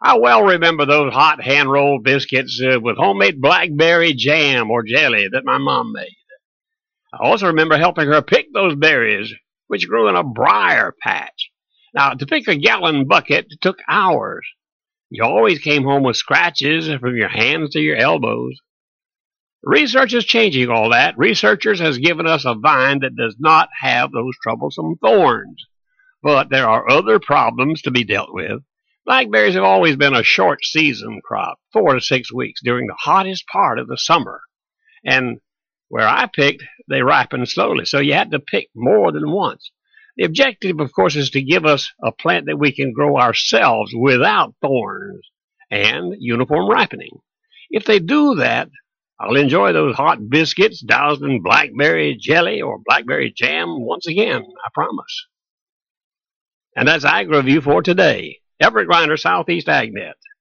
I well remember those hot hand-rolled biscuits with homemade blackberry jam or jelly that my mom made. I also remember helping her pick those berries, which grew in a briar patch. Now, to pick a gallon bucket took hours. You always came home with scratches from your hands to your elbows. Research is changing all that. Researchers has given us a vine that does not have those troublesome thorns. But there are other problems to be dealt with. Blackberries have always been a short season crop, 4 to 6 weeks during the hottest part of the summer. And where I picked, they ripen slowly, so you had to pick more than once. The objective, of course, is to give us a plant that we can grow ourselves without thorns and uniform ripening. If they do that, I'll enjoy those hot biscuits doused in blackberry jelly or blackberry jam once again, I promise. And that's AgriView for today. Everett Griner, Southeast AgNet.